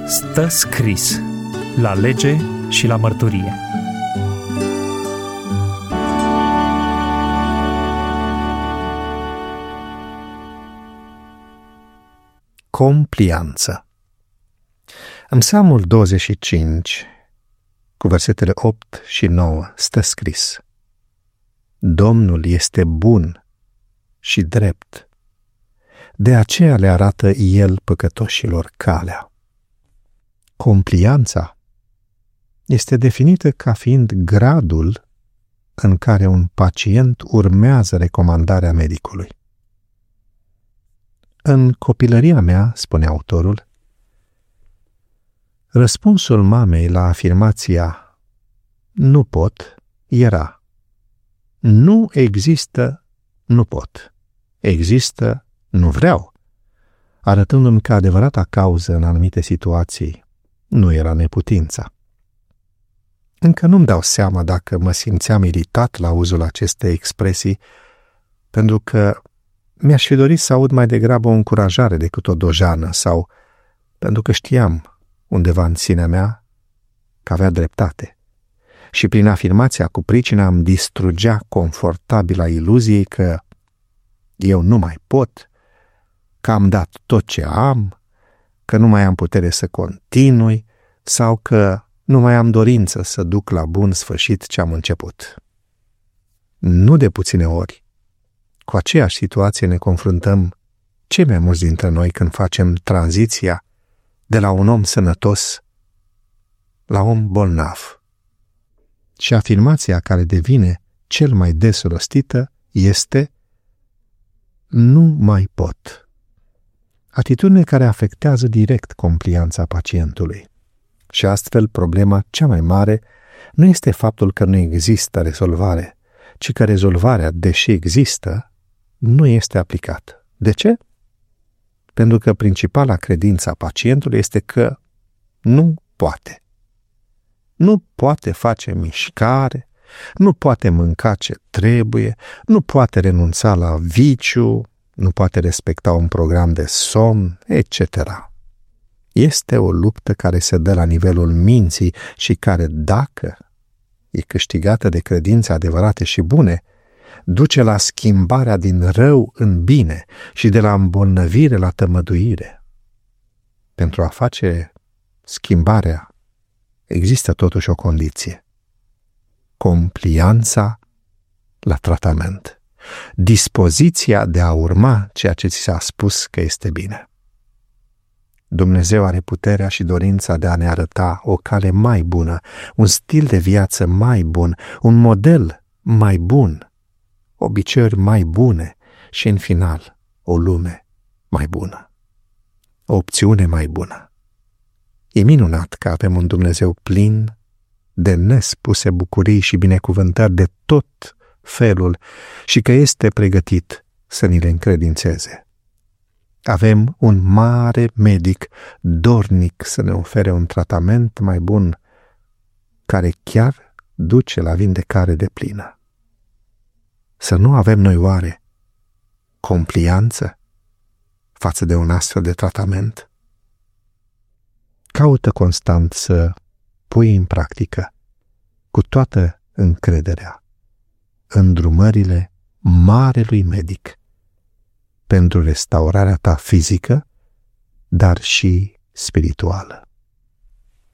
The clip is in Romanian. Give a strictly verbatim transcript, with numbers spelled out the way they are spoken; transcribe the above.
Stă scris la lege și la mărturie. Complianță. În Psalmul douăzeci și cinci, cu versetele opt și nouă, stă scris: Domnul este bun și drept, de aceea le arată El păcătoșilor calea. Complianța este definită ca fiind gradul în care un pacient urmează recomandarea medicului. În copilăria mea, spune autorul, răspunsul mamei la afirmația "nu pot" era: nu există, nu pot. Există, nu vreau, arătându-mi că adevărata cauză în anumite situații nu era neputința. Încă nu-mi dau seama dacă mă simțeam iritat la uzul acestei expresii, pentru că mi-aș fi dorit să aud mai degrabă o încurajare decât o dojană, sau pentru că știam undeva în sinea mea că avea dreptate și prin afirmația cu pricina îmi distrugea confortabila iluziei că eu nu mai pot, că am dat tot ce am, că nu mai am putere să continui sau că nu mai am dorință să duc la bun sfârșit ce am început. Nu de puține ori, cu aceeași situație ne confruntăm cei mai mulți dintre noi când facem tranziția de la un om sănătos la om bolnav. Și afirmația care devine cel mai des rostită este: nu mai pot. Atitudine care afectează direct complianța pacientului. Și astfel problema cea mai mare nu este faptul că nu există rezolvare, ci că rezolvarea, deși există, nu este aplicată. De ce? Pentru că principala credință a pacientului este că nu poate. Nu poate face mișcare, nu poate mânca ce trebuie, nu poate renunța la viciu, nu poate respecta un program de somn, et cetera. Este o luptă care se dă la nivelul minții și care, dacă e câștigată de credințe adevărate și bune, duce la schimbarea din rău în bine și de la îmbolnăvire la tămăduire. Pentru a face schimbarea, există totuși o condiție: complianța la tratament, dispoziția de a urma ceea ce ți s-a spus că este bine. Dumnezeu are puterea și dorința de a ne arăta o cale mai bună, un stil de viață mai bun, un model mai bun, obiceiuri mai bune și, în final, o lume mai bună, o opțiune mai bună. E minunat că avem un Dumnezeu plin de nespuse bucurii și binecuvântări de tot felul și că este pregătit să ni le încredințeze. Avem un mare medic dornic să ne ofere un tratament mai bun, care chiar duce la vindecare deplină. Să nu avem noi oare complianță față de un astfel de tratament? Caută constant să pui în practică, cu toată încrederea, îndrumările marelui medic pentru restaurarea ta fizică, dar și spirituală.